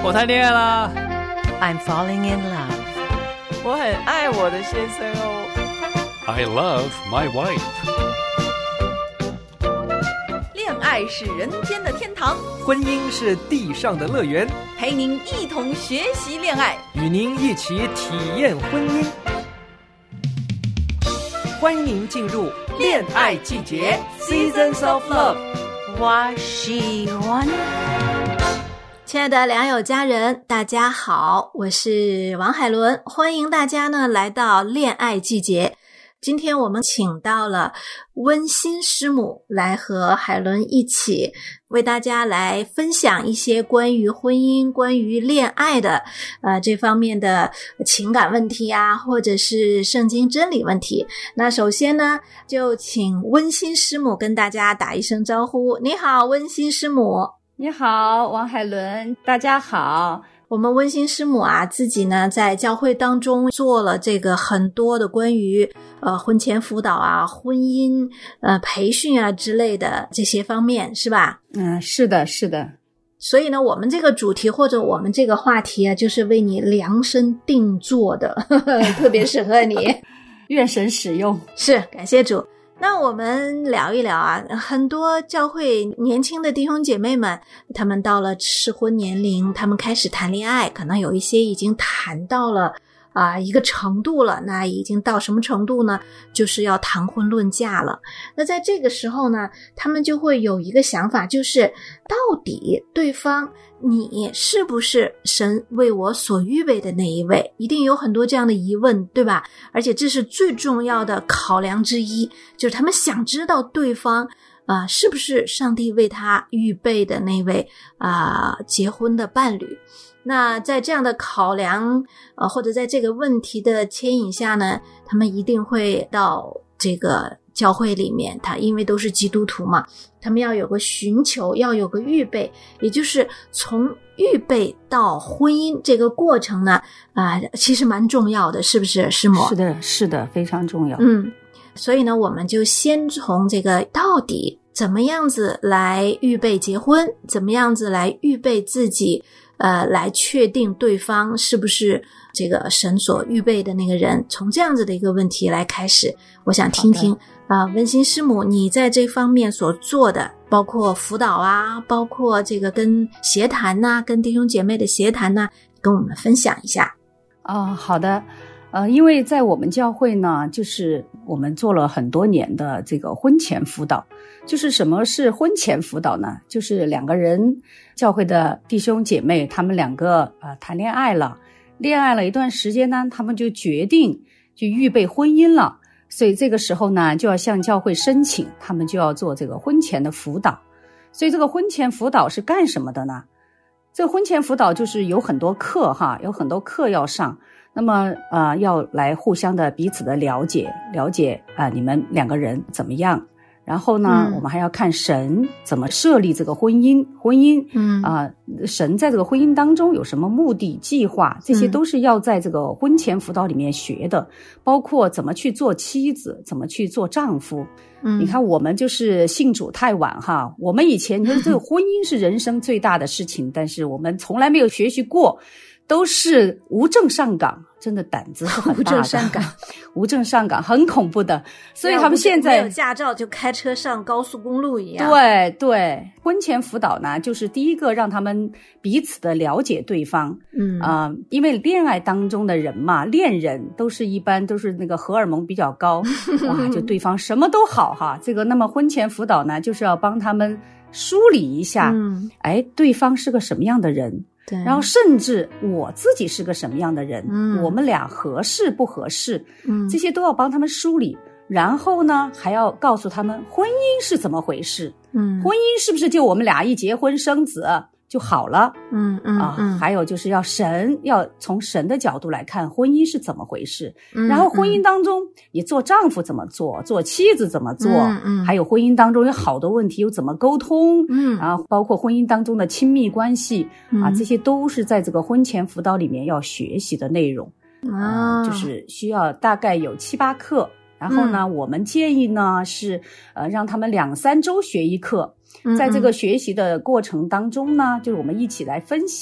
我谈恋爱啦。 I'm falling in love. 我很爱我的先生哦。 I love my wife. 恋爱是人间的天堂， 婚姻是地上的乐园， 陪您一同学习恋爱， 与您一起体验婚姻。欢迎您进入恋爱季节 Seasons of Love。 我喜欢。 亲爱的良友家人，大家好，我是王海伦，欢迎大家呢来到恋爱季节。今天我们请到了温馨师母来和海伦一起为大家来分享一些关于婚姻、关于恋爱的这方面的情感问题啊，或者是圣经真理问题。那首先呢，就请温馨师母跟大家打一声招呼。你好，温馨师母。 你好，王海伦，大家好。 我们温馨师母啊，自己呢在教会当中做了这个很多的关于婚前辅导啊、婚姻培训啊之类的这些方面，是吧？ 是的，是的。 所以呢，我们这个主题或者我们这个话题啊，就是为你量身定做的，特别适合你。 愿神使用。 是，感谢主。那我们聊一聊啊，很多教会年轻的弟兄姐妹们，他们到了适婚年龄，他们开始谈恋爱，可能有一些已经谈到了一个程度了。那已经到什么程度呢？就是要谈婚论嫁了。那在这个时候呢，他们就会有一个想法，就是到底对方你是不是神为我所预备的那一位？一定有很多这样的疑问，对吧？而且这是最重要的考量之一，就是他们想知道对方是不是上帝为他预备的那位结婚的伴侣。那在这样的考量或者在这个问题的牵引下呢，他们一定会到这个教会里面，他因为都是基督徒嘛，他们要有个寻求，要有个预备，也就是从预备到婚姻这个过程呢其实蛮重要的，是不是师母？ 是的，是的，非常重要。 所以呢，我们就先从这个到底怎么样子来预备结婚，怎么样子来预备自己来确定对方是不是这个神所预备的那个人，从这样子的一个问题来开始。我想听听温馨师母你在这方面所做的，包括辅导啊，包括这个跟协谈呐，跟弟兄姐妹的协谈呐，跟我们分享一下。 好的。因为在我们教会呢，就是我们做了很多年的这个婚前辅导。就是什么是婚前辅导呢？就是两个人，教会的弟兄姐妹，他们两个谈恋爱了一段时间呢，他们就决定去预备婚姻了。所以这个时候呢，就要向教会申请，他们就要做这个婚前的辅导。所以这个婚前辅导是干什么的呢？这个婚前辅导就是有很多课有很多课要上。那么要来互相的彼此的了解你们两个人怎么样。然后呢，我们还要看神怎么设立这个婚姻神在这个婚姻当中有什么目的计划，这些都是要在这个婚前辅导里面学的，包括怎么去做妻子，怎么去做丈夫。你看我们就是信主太晚我们以前就是这个婚姻是人生最大的事情，但是我们从来没有学习过，都是无证上岗，真的胆子是很大的。无证上岗很恐怖的。所以他们现在没有驾照就开车上高速公路一样。 对，婚前辅导呢，就是第一个让他们彼此的了解对方。因为恋爱当中的人嘛，恋人一般都是那个荷尔蒙比较高，哇，就对方什么都好这个那么婚前辅导呢，就是要帮他们梳理一下，对方是个什么样的人。对，然后甚至我自己是个什么样的人，我们俩合适不合适，这些都要帮他们梳理。然后呢，还要告诉他们婚姻是怎么回事，婚姻是不是就我们俩一结婚生子就好了。还有就是要从神的角度来看婚姻是怎么回事。然后婚姻当中你做丈夫怎么做，做妻子怎么做，还有婚姻当中有好多问题又怎么沟通，然后包括婚姻当中的亲密关系这些都是在这个婚前辅导里面要学习的内容。就是需要大概有7-8课。然后呢，我们建议呢是让他们2-3周学一课。在这个学习的过程当中呢，就是我们一起来分享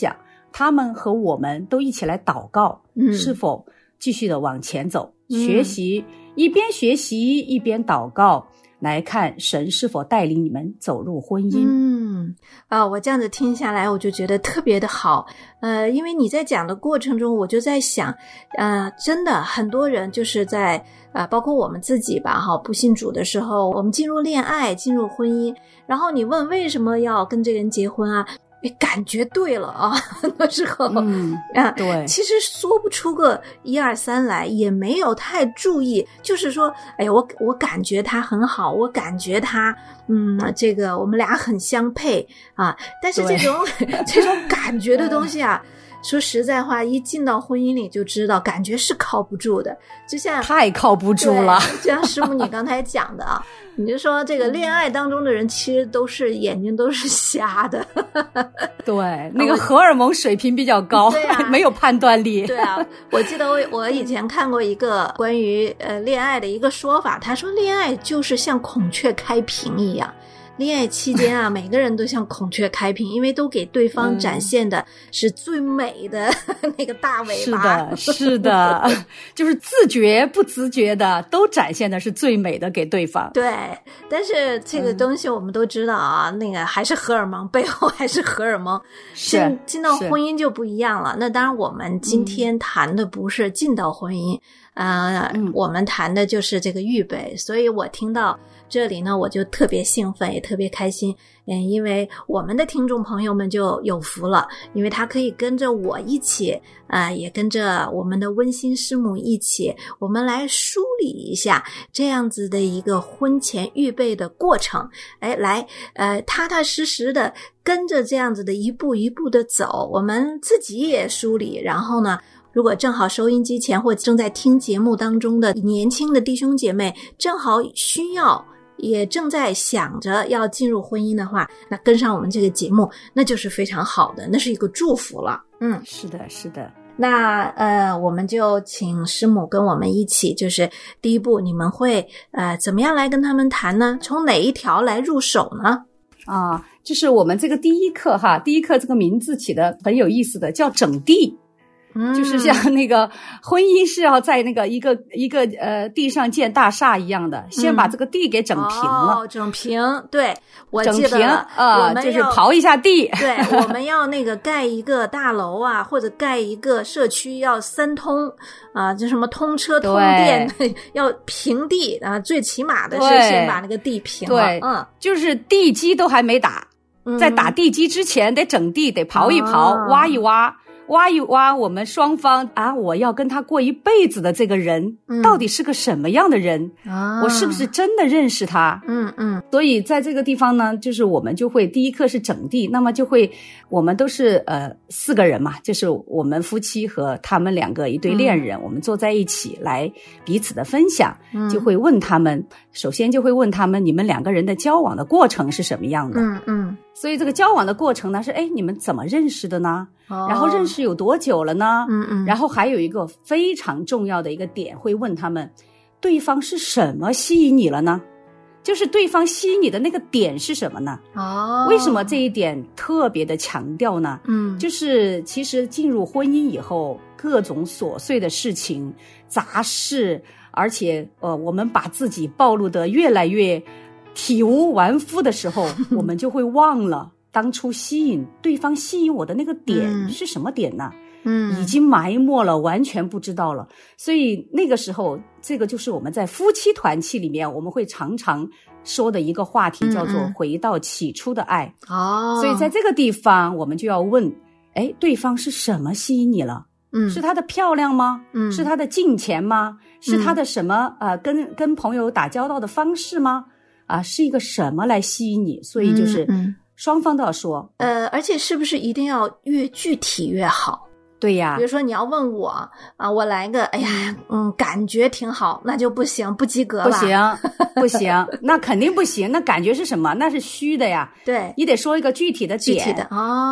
他们和我们都一起来祷告，是否继续的往前走，学习，一边学习一边祷告，来看神是否带领你们走入婚姻。 我这样子听下来，我就觉得特别的好。因为你在讲的过程中，我就在想，真的很多人就是在包括我们自己吧，不信主的时候，我们进入恋爱，进入婚姻，然后你问为什么要跟这个人结婚啊？感觉对了啊，很多时候， 对， 其实说不出个1、2、3来，也没有太注意，就是说，哎呀，我感觉他很好，我感觉他，这个我们俩很相配啊，但是这种感觉的东西啊。说实在话，一进到婚姻里就知道，感觉是靠不住的，就像太靠不住了。 就像师母你刚才讲的啊，你就说这个恋爱当中的人，其实都是眼睛都是瞎的。 对，那个荷尔蒙水平比较高，没有判断力。 对啊，我记得我以前看过一个关于恋爱的一个说法，他说恋爱就是像孔雀开屏一样。恋爱期间啊，每个人都像孔雀开屏，因为都给对方展现的是最美的那个大尾巴。 是的，就是自觉不自觉的都展现的是最美的给对方。 对，但是这个东西我们都知道啊，那个还是荷尔蒙，背后还是荷尔蒙。进到婚姻就不一样了。那当然，我们今天谈的不是进到婚姻，我们谈的就是这个预备。所以我听到这里呢，我就特别兴奋，也特别开心。因为我们的听众朋友们就有福了，因为他可以跟着我一起，也跟着我们的温馨师母一起，我们来梳理一下这样子的一个婚前预备的过程。来，踏踏实实的跟着这样子的一步一步的走，我们自己也梳理，然后呢，如果正好收音机前或正在听节目当中的年轻的弟兄姐妹正好需要，也正在想着要进入婚姻的话，那跟上我们这个节目，那就是非常好的，那是一个祝福了。 是的，是的。 那我们就请师母跟我们一起，就是第一步，你们会怎么样来跟他们谈呢？从哪一条来入手呢？ 就是我们这个第一课这个名字起的很有意思的，叫整地。就是像那个婚姻是要在那个一个地上建大厦一样的，先把这个地给整平了。 整平，对，我记得了。 我们就是刨一下地。 对，我们要那个盖一个大楼啊，或者盖一个社区要3通啊，就什么通车通电，要平地啊，最起码的是先把那个地平了。 对，就是地基都还没打，在打地基之前得整地，得刨一刨，挖一挖。挖一挖我们双方我要跟他过一辈子的这个人，到底是个什么样的人？我是不是真的认识他？所以在这个地方呢，就是我们就会第一课是整地，那么就会我们都是4个人嘛，就是我们夫妻和他们2个一对恋人，我们坐在一起来彼此的分享，就会问他们，首先就会问他们你们2个人的交往的过程是什么样的？所以这个交往的过程呢是你们怎么认识的呢？然后认识有多久了呢？然后还有一个非常重要的一个点，会问他们对方是什么吸引你了呢？就是对方吸引你的那个点是什么呢？为什么这一点特别的强调呢？就是其实进入婚姻以后，各种琐碎的事情、杂事，而且我们把自己暴露得越来越体无完肤的时候，我们就会忘了当初对方吸引我的那个点是什么点呢？已经埋没了，完全不知道了。所以那个时候，这个就是我们在夫妻团契里面我们会常常说的一个话题，叫做回到起初的爱。所以在这个地方我们就要问，对方是什么吸引你了？是他的漂亮吗？是他的金钱吗？是他的什么跟朋友打交道的方式吗？是一个什么来吸引你？所以就是双方都要说。 而且是不是一定要越具体越好？ 对呀， 比如说你要问我我来个感觉挺好，那就不行，不及格了。 不行，那肯定不行。那感觉是什么？那是虚的呀。 对， 你得说一个具体的点。 具体的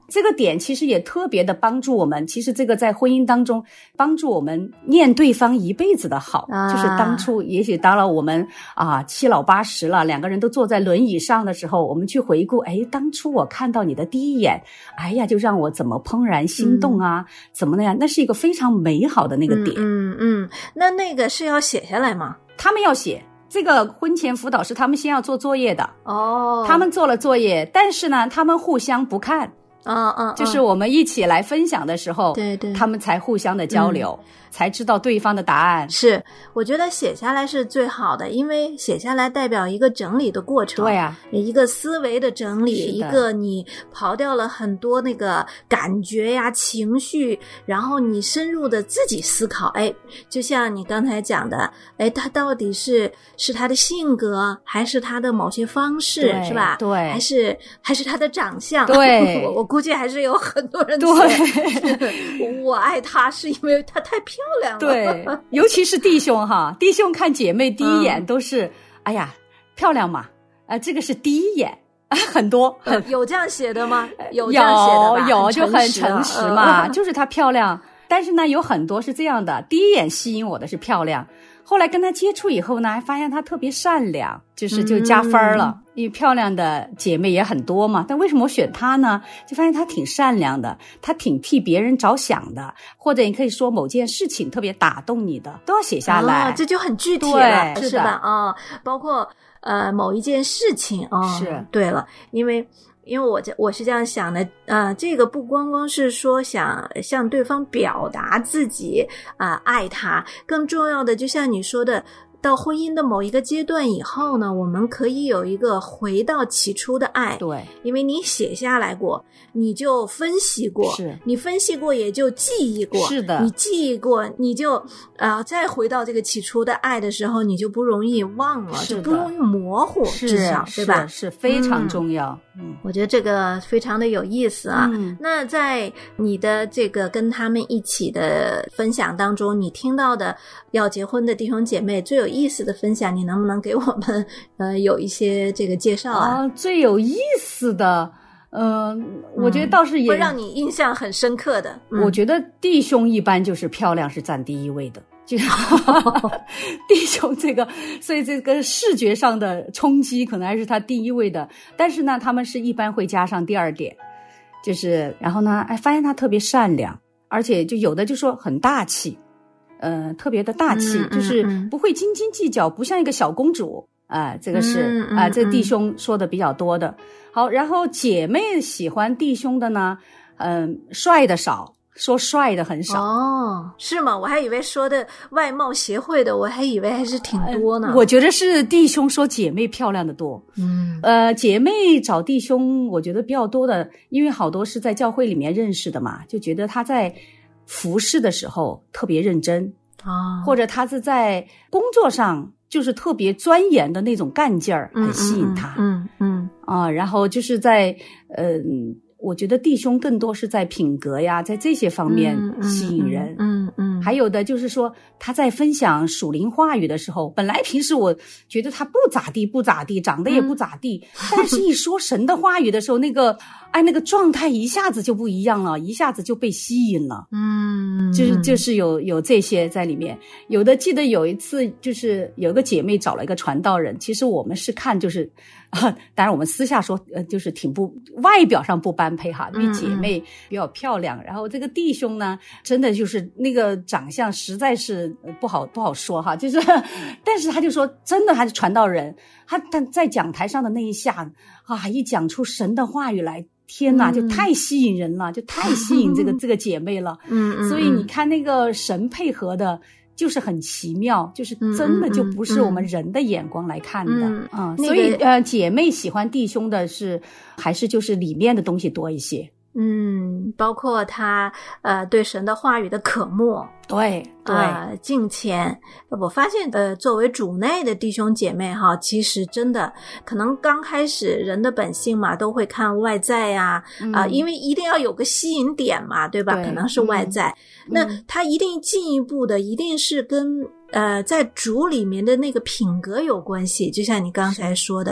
这个点其实也特别的帮助我们，其实这个在婚姻当中帮助我们念对方一辈子的好，就是当初也许当了我们七老八十了，两个人都坐在轮椅上的时候，我们去回顾，当初我看到你的第一眼，哎呀，就让我怎么怦然心动啊，怎么那样，那是一个非常美好的那个点。 那个是要写下来吗？ 他们要写。这个婚前辅导是他们先要做作业的他们做了作业，但是呢他们互相不看就是我们一起来分享的时候，对，他们才互相的交流，才知道对方的答案。 是，我觉得写下来是最好的，因为写下来代表一个整理的过程。对啊，一个思维的整理，一个你刨掉了很多那个感觉呀、情绪，然后你深入的自己思考。就像你刚才讲的，他到底是他的性格，还是他的某些方式，是吧？对，还是他的长相。对，我估计还是有很多人对我爱他是因为他太漂亮了。 对，尤其是弟兄弟兄看姐妹第一眼都是哎呀漂亮嘛，这个是第一眼。很多有这样写的吗？有这样写的吧？ 有就很诚实嘛，就是她漂亮。但是呢有很多是这样的，第一眼吸引我的是漂亮，后来跟她接触以后呢，还发现她特别善良，就加分了。因为漂亮的姐妹也很多嘛，但为什么我选她呢？就发现她挺善良的，她挺替别人着想的，或者你可以说某件事情特别打动你的，都要写下来。 这就很具体了，是吧？包括某一件事情是对了，因为我是这样想的，这个不光光是说想向对方表达自己爱他，更重要的就像你说的，到婚姻的某一个阶段以后呢，我们可以有一个回到起初的爱。对，因为你写下来过，你就分析过，是你分析过也就记忆过，是的，你记忆过，你就再回到这个起初的爱的时候，你就不容易忘了，就不容易模糊，至少对吧？ 是非常重要。 我觉得这个非常的有意思啊。那在你的这个跟他们一起的分享当中，你听到的要结婚的弟兄姐妹最有意思的分享，你能不能给我们有一些这个介绍啊？ 最有意思的我觉得倒是也会让你印象很深刻的。 我觉得弟兄一般就是漂亮是占第一位的，弟兄这个，所以这个视觉上的冲击可能还是他第一位的。但是呢他们是一般会加上第二点，就是然后呢发现他特别善良，而且就有的就说很大气，特别的大气，就是不会斤斤计较，不像一个小公主。这个是这弟兄说的比较多的。好，然后姐妹喜欢弟兄的呢，帅的少，说帅的很少。 是吗？我还以为说的外貌协会的，我还以为还是挺多呢。 我觉得是弟兄说姐妹漂亮的多。姐妹找弟兄我觉得比较多的，因为好多是在教会里面认识的嘛，就觉得他在服侍的时候特别认真或者他是在工作上就是特别钻研的那种干劲儿，很吸引他。然后就是在我觉得弟兄更多是在品格呀，在这些方面吸引人。还有的就是说他在分享属灵话语的时候，本来平时我觉得他不咋地，长得也不咋地，但是一说神的话语的时候，那个状态一下子就不一样了，一下子就被吸引了。就是有这些在里面。有的记得有一次就是有个姐妹找了一个传道人，其实我们是看就是当然我们私下说就是挺不外表上不般配因为姐妹比较漂亮，然后这个弟兄呢真的就是那个长相实在是不好说就是但是他就说真的他是传道人，他在讲台上的那一下一讲出神的话语来，天哪，就太吸引人了，就太吸引这个姐妹了。所以你看那个神配合的就是很奇妙，就是真的就不是我们人的眼光来看的。所以姐妹喜欢弟兄的是还是就是里面的东西多一些。 包括他对神的话语的渴慕，对敬虔。我发现作为主内的弟兄姐妹其实真的可能刚开始人的本性嘛，都会看外在因为一定要有个吸引点嘛，对吧？可能是外在。那他一定进一步的一定是跟在主里面的那个品格有关系，就像你刚才说的。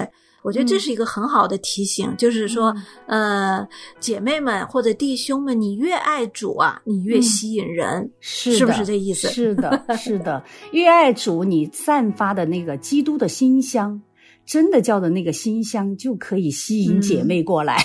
我觉得这是一个很好的提醒，就是说姐妹们或者弟兄们，你越爱主啊，你越吸引人，是不是这意思？ 是的，是的，越爱主，你散发的那个基督的馨香，真的叫的那个馨香就可以吸引姐妹过来。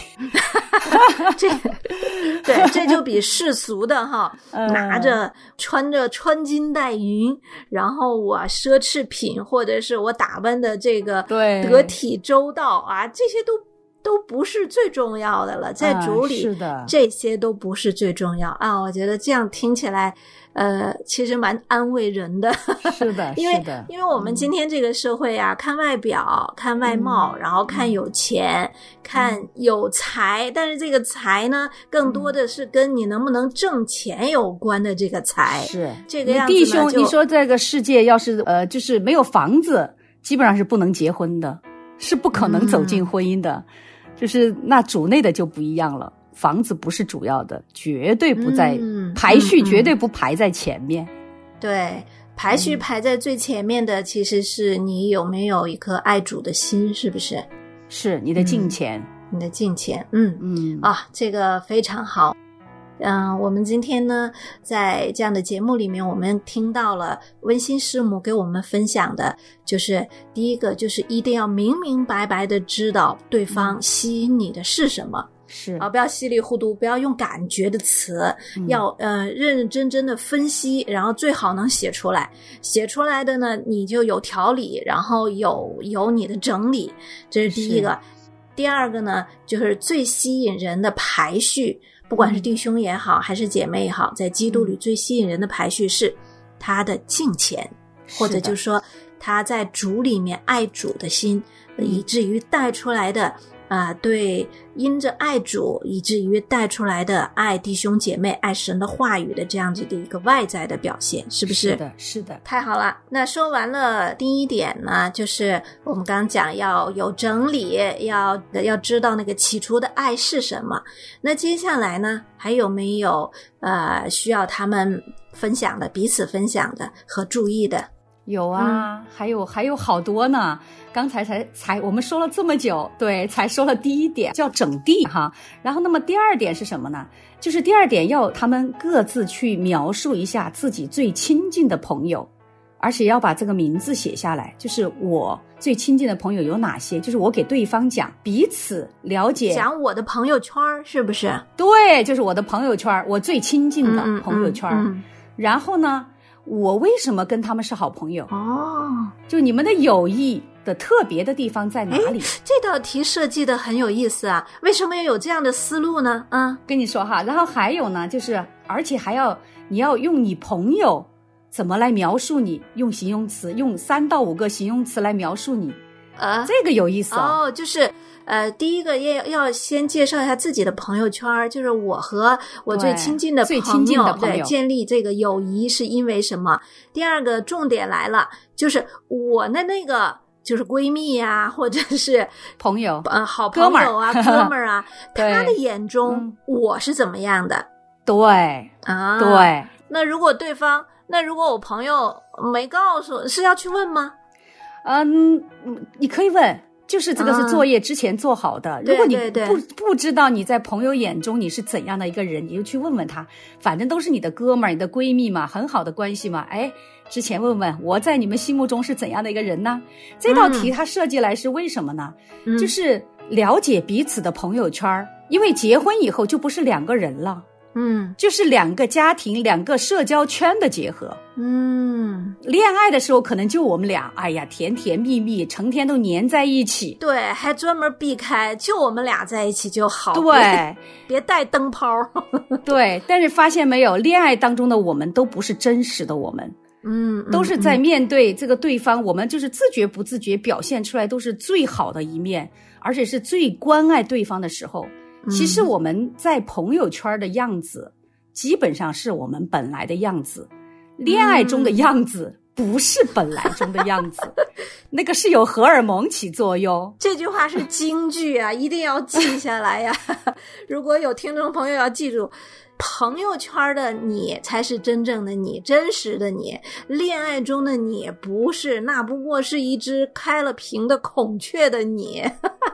这就比世俗的拿着穿金戴银，然后我奢侈品或者是我打扮的这个得体周到啊，这些都不是最重要的了，在主里是的， 这些都不是最重要啊。我觉得这样听起来其实蛮安慰人的。 是的， 因为我们今天这个社会啊，看外表，看外貌，然后看有钱，看有才，但是这个才呢，更多的是跟你能不能挣钱有关的这个才。是这个样子呢。弟兄，你说这个世界要是就是没有房子，基本上是不能结婚的，是不可能走进婚姻的。就是那主内的就不一样了，房子不是主要的，绝对不在排序，绝对不排在前面。 对，排序排在最前面的其实是你有没有一颗爱主的心，是不是？ 是你的敬虔， 你的敬虔。这个非常好。我们今天呢，在这样的节目里面，我们听到了温馨师母给我们分享的，就是第一个，就是一定要明明白白的知道对方吸引你的是什么。 是不要稀里糊涂，不要用感觉的词，要认认真真的分析，然后最好能写出来。写出来的呢，你就有条理，然后有你的整理，这是第一个。第二个呢，就是最吸引人的排序，不管是弟兄也好，还是姐妹也好，在基督里最吸引人的排序是他的敬虔，或者就是说他在主里面爱主的心，以至于带出来的对，因着爱主，以至于带出来的爱弟兄姐妹、爱神的话语的这样子的一个外在的表现，是不是？ 是的，是的。 太好了。那说完了第一点呢，就是我们刚刚讲要有整理，要知道那个起初的爱是什么。那接下来呢，还有没有需要他们分享的、彼此分享的和注意的？ 有啊，还有好多呢。刚才我们说了这么久，对，才说了第一点叫整地哈。然后那么第二点是什么呢？就是第二点要他们各自去描述一下自己最亲近的朋友，而且要把这个名字写下来，就是我最亲近的朋友有哪些，就是我给对方讲，彼此了解， 讲我的朋友圈是不是？ 对，就是我的朋友圈，我最亲近的朋友圈。然后呢，我为什么跟他们是好朋友？就你们的友谊的特别的地方在哪里？ 这道题设计的很有意思啊！为什么要有这样的思路呢？ 跟你说哈，然后还有呢，就是而且你要用你朋友怎么来描述你，用形容词，用3到5个形容词来描述你。这个有意思就是第一个要先介绍一下自己的朋友圈，就是我和我最亲近的朋友，对，建立这个友谊是因为什么？第二个重点来了，就是我的那个就是闺蜜呀，或者是朋友， 好朋友啊，哥们儿啊，他的眼中我是怎么样的？ 对对。 那如果我朋友没告诉，是要去问吗？ 你可以问，就是这个是作业之前做好的。如果你不知道你在朋友眼中你是怎样的一个人，你就去问问他，反正都是你的哥们儿、你的闺蜜嘛，很好的关系嘛。之前问问我在你们心目中是怎样的一个人呢？这道题它设计来是为什么呢？就是了解彼此的朋友圈，因为结婚以后就不是2个人了。就是2个家庭、2个社交圈的结合。恋爱的时候可能就我们俩，哎呀，甜甜蜜蜜，成天都黏在一起。 对，还专门避开，就我们俩在一起就好。 对， 别带灯泡。 对，但是发现没有，恋爱当中的我们都不是真实的我们。都是在面对这个对方，我们就是自觉不自觉表现出来都是最好的一面，而且是最关爱对方的时候。其实我们在朋友圈的样子基本上是我们本来的样子，恋爱中的样子不是本来中的样子，那个是有荷尔蒙起作用。 这句话是金句啊，一定要记下来呀。如果有听众朋友要记住，朋友圈的你才是真正的你，真实的你。恋爱中的你不是，那不过是一只开了屏的孔雀的你。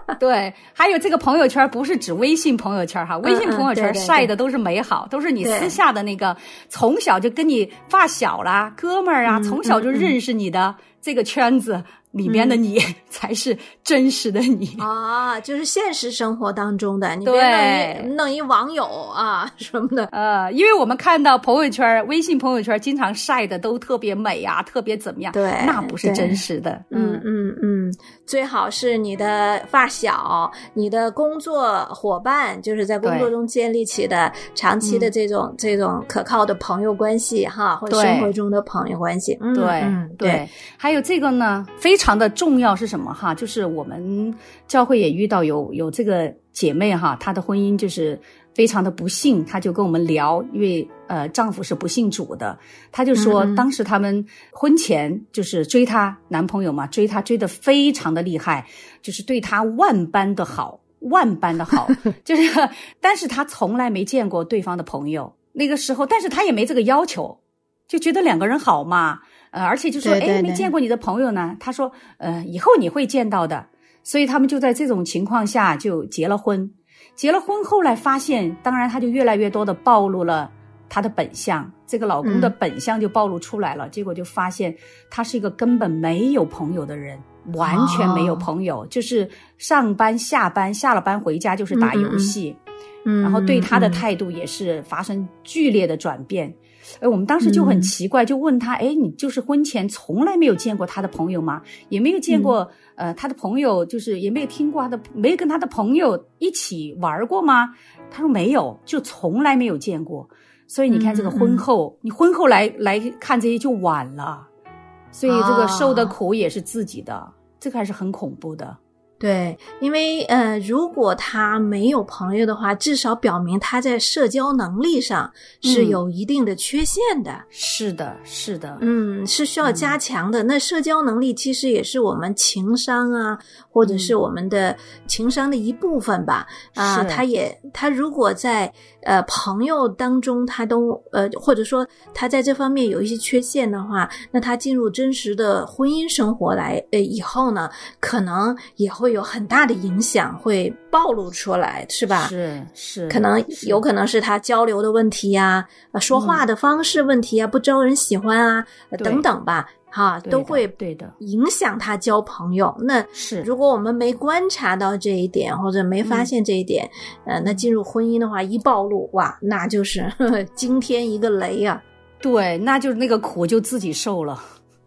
对，还有这个朋友圈不是指微信朋友圈哈，微信朋友圈晒的都是美好，都是你私下的那个从小就跟你发小啦、哥们儿啊，从小就认识你的这个圈子里面的你才是真实的你啊，就是现实生活当中的，你别弄一网友啊什么的。 因为我们看到朋友圈、微信朋友圈经常晒的都特别美啊，特别怎么样， 对， 那不是真实的。 最好是你的发小、你的工作伙伴，就是在工作中建立起的长期的这种可靠的朋友关系哈，或者生活中的朋友关系。 对，还有这个呢，非常的重要是什么哈？就是我们教会也遇到有这个姐妹哈，她的婚姻就是非常的不幸，她就跟我们聊，因为丈夫是不信主的，她就说当时他们婚前就是追她男朋友嘛，追她追得非常的厉害，就是对她万般的好，就是但是她从来没见过对方的朋友，那个时候，但是她也没这个要求，就觉得两个人好嘛。而且就说没见过你的朋友呢，他说以后你会见到的，所以他们就在这种情况下就结了婚，后来发现，当然他就越来越多的暴露了他的本相，这个老公的本相就暴露出来了，结果就发现他是一个根本没有朋友的人，完全没有朋友，就是上班下班，下了班回家就是打游戏，然后对他的态度也是发生剧烈的转变。我们当时就很奇怪，就问他，你就是婚前从来没有见过他的朋友吗？也没有见过他的朋友，就是也没有听过没有跟他的朋友一起玩过吗？他说没有，就从来没有见过。所以你看这个婚后，你婚后来看这些就晚了，所以这个受的苦也是自己的，这个还是很恐怖的。 对，因为如果他没有朋友的话，至少表明他在社交能力上是有一定的缺陷的。 是的， 是需要加强的。那社交能力其实也是我们情商啊，或者是我们的情商的一部分吧。他如果在朋友当中他都或者说他在这方面有一些缺陷的话，那他进入真实的婚姻生活以后呢，可能也会有很大的影响，会暴露出来，是吧？ 是， 有可能是他交流的问题呀，说话的方式问题啊，不招人喜欢啊，等等吧。都会影响他交朋友。那如果我们没观察到这一点，或者没发现这一点，那进入婚姻的话，一暴露，哇，那就是惊天一个雷啊！ 对，那就是那个苦就自己受了。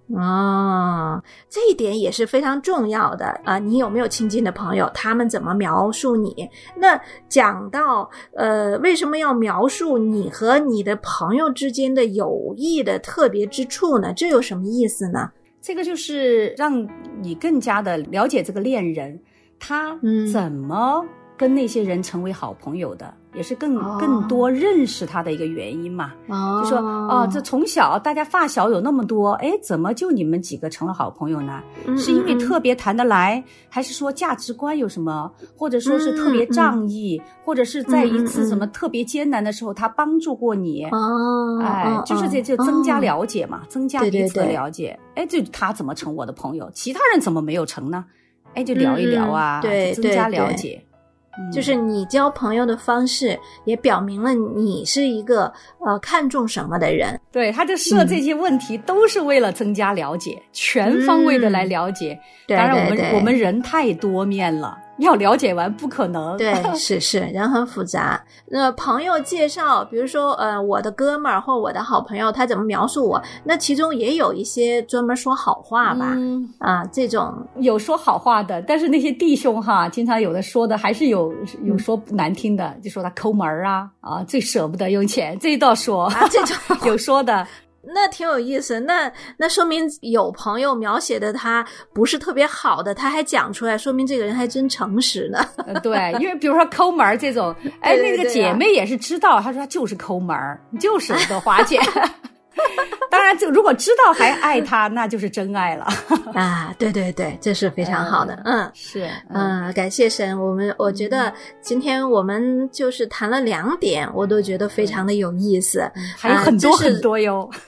这一点也是非常重要的啊！你有没有亲近的朋友？他们怎么描述你？那讲到为什么要描述你和你的朋友之间的友谊的特别之处呢？这有什么意思呢？ 这个就是让你更加的了解这个恋人，他怎么跟那些人成为好朋友的，也是更多认识他的一个原因嘛。就说这从小大家发小有那么多，怎么就你们几个成了好朋友呢？是因为特别谈得来，还是说价值观有什么，或者说是特别仗义，或者是在一次什么特别艰难的时候他帮助过你？就是这就增加了解嘛，增加彼此的了解。就他怎么成我的朋友，其他人怎么没有成呢？就聊一聊啊，增加了解。 就是你交朋友的方式也表明了你是一个看重什么的人。 对，他就设这些问题都是为了增加了解，全方位的来了解。当然我们人太多面了，要了解完不可能。 对，是人很复杂。朋友介绍，比如说我的哥们儿或我的好朋友他怎么描述我，那其中也有一些专门说好话吧。这种有说好话的，但是那些弟兄哈，经常有的说的还是有说难听的，就说他抠门啊，最舍不得用钱，这一道说这种有说的。 那挺有意思，那说明有朋友描写的他不是特别好的，他还讲出来，说明这个人还真诚实呢。 对，因为比如说抠门这种，那个姐妹也是知道，她说她就是抠门，就舍不得花钱。当然如果知道还爱他，那就是真爱了。 对，这是非常好的。 是感谢神。我觉得今天我们就是谈了2点，我都觉得非常的有意思。 还有很多很多哟。 对呀，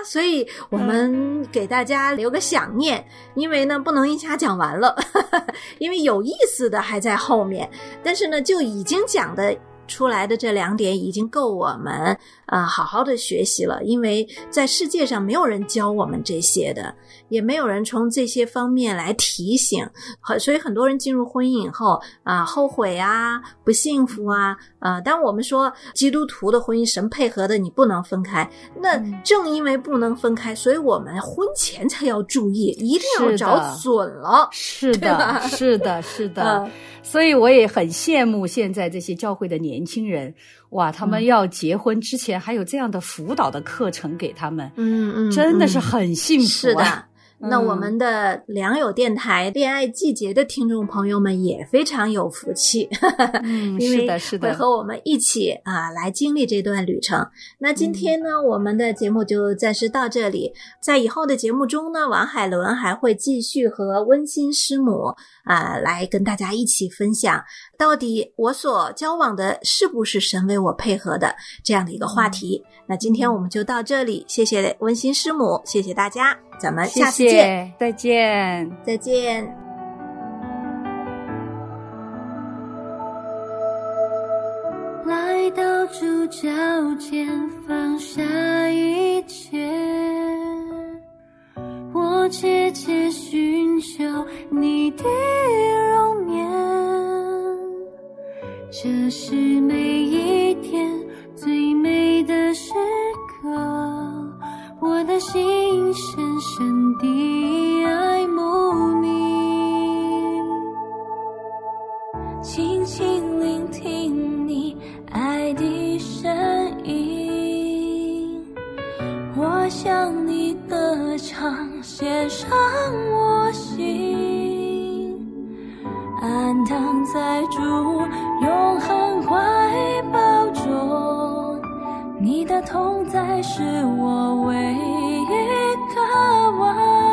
所以我们给大家留个想念，因为呢不能一下讲完了因为有意思的还在后面，但是呢就已经讲的出来的这2点已经够我们好好的学习了，因为在世界上没有人教我们这些的，也没有人从这些方面来提醒，所以很多人进入婚姻以后后悔啊，不幸福啊当我们说基督徒的婚姻神配合的，你不能分开，那正因为不能分开，所以我们婚前才要注意，一定要找准了。 是的，是的，是的所以我也很羡慕现在这些教会的年轻人，哇，他们要结婚之前还有这样的辅导的课程给他们，真的是很幸福啊。 是的。那我们的良友电台恋爱季节的听众朋友们也非常有福气因为会和我们一起来经历这段旅程。那今天呢我们的节目就暂时到这里，在以后的节目中呢，王海伦还会继续和温馨师母来跟大家一起分享到底我所交往的是不是神为我配合的这样的一个话题。那今天我们就到这里，谢谢温馨师母，谢谢大家，咱们下次见， 谢谢，再见， 再见。 来到主脚前，放下一切，我切切寻求你的容颜，这是每一天最美的时刻，我的心深深地爱慕你，轻轻聆听你爱的声音，我向你歌唱，献上我心，安躺在主永恒怀抱中，你的同在是我唯一渴望，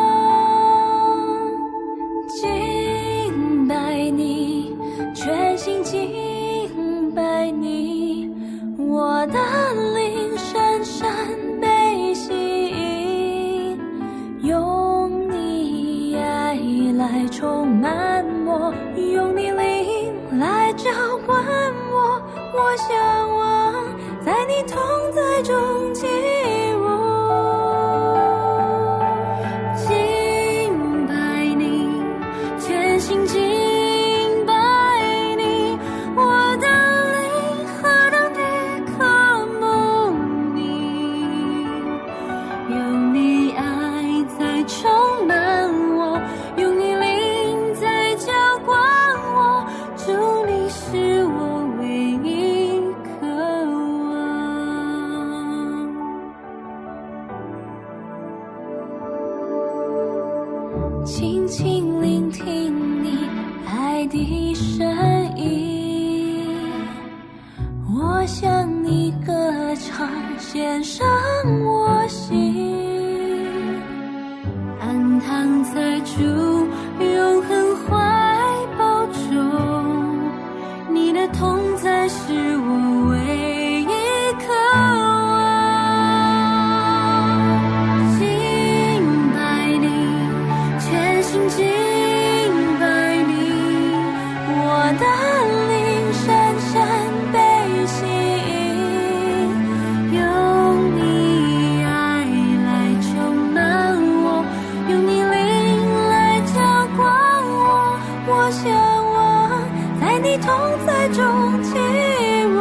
敬拜你，全心敬拜你，我的灵深深被吸引，用你爱来充满我，用你灵来浇灌我，我向往在你同在中起舞，敬拜你，全心敬拜你，我的灵何等地渴慕你，用你爱在充满我，用你灵在浇灌我，主你是我唯一渴望，轻轻聆听你爱的声音，我向你歌唱，献上我心，安躺在主永恒怀抱中，你的同在是我唯一渴望，敬拜你，全心敬拜你，我的灵深深被吸引，用你爱来充满我，用你灵来浇灌我，我向往在你同在中起舞，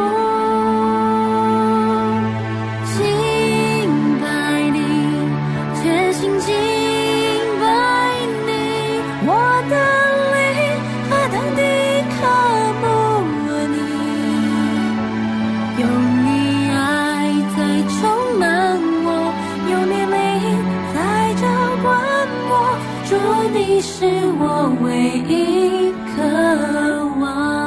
敬拜你，全心敬拜你，我的灵何等地渴慕你，用你爱在充满我，用你灵在浇灌我，主你是我唯一渴望。